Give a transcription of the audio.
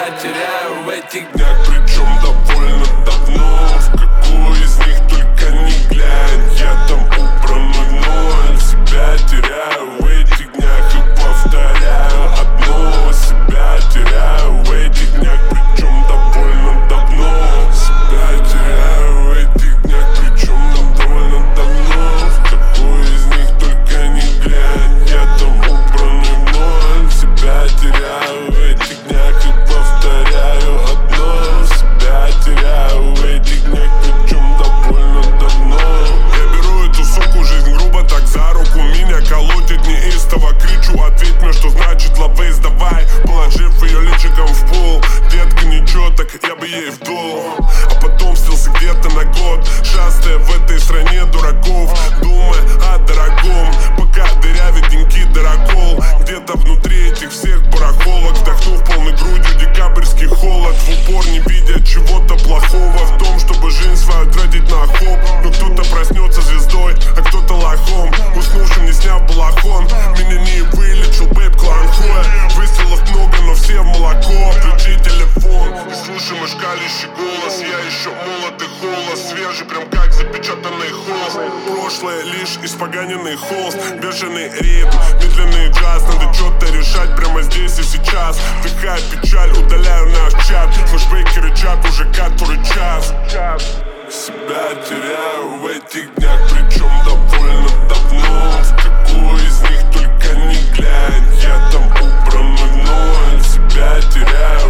теряю в этих днях, причем довольно давно. В какую из них только не глянь, я там убран в ноль. Себя теряю в этих днях и повторяю одно. Себя теряю в этих днях, причем довольно давно. Себя теряю в этих днях, причем довольно давно. В какую из них только не глянь, я там убран в ноль. Себя теряю в этих днях и повторяю одно. Себя теряю в этих днях, причем довольно давно. Я беру эту суку, жизнь грубо так за руку меня колотит неистово, кричу: ответь мне, что значит лавейс, давай. Положив ее личиком в пол, детка, ничего, так я бы ей вдул. А потом слился где-то на год, шастая в этой стране дураков, думая о дорогом, пока дырявит деньги дорогол. Где-то внутри этих всех барахолок, вдохнув полной грудью декабрьский холод, в упор не видя чего-то плохого в том, чтобы жизнь свою тратить на хоп. Но кто-то проснется звездой, а кто-то лохом, уснувшим не сняв балахон. Меня не вылечил бэйб кланхуя. Выстрелов много, но все в молоко. Включи телефон и слушай мой шкалящий голос. Я еще молод и холос, свежий, прям как запечатанный холст. Прошлое лишь испоганенный холст, бешеный ритм, медленный джаз. Надо что-то решать прямо здесь и сейчас. Вдыхаю печаль, удаляю наш чат. Флэшбэки рычат уже который час. Себя теряю в этих днях, причем довольно давно. В какую из них только не глянь, я там убран в ноль. Себя теряю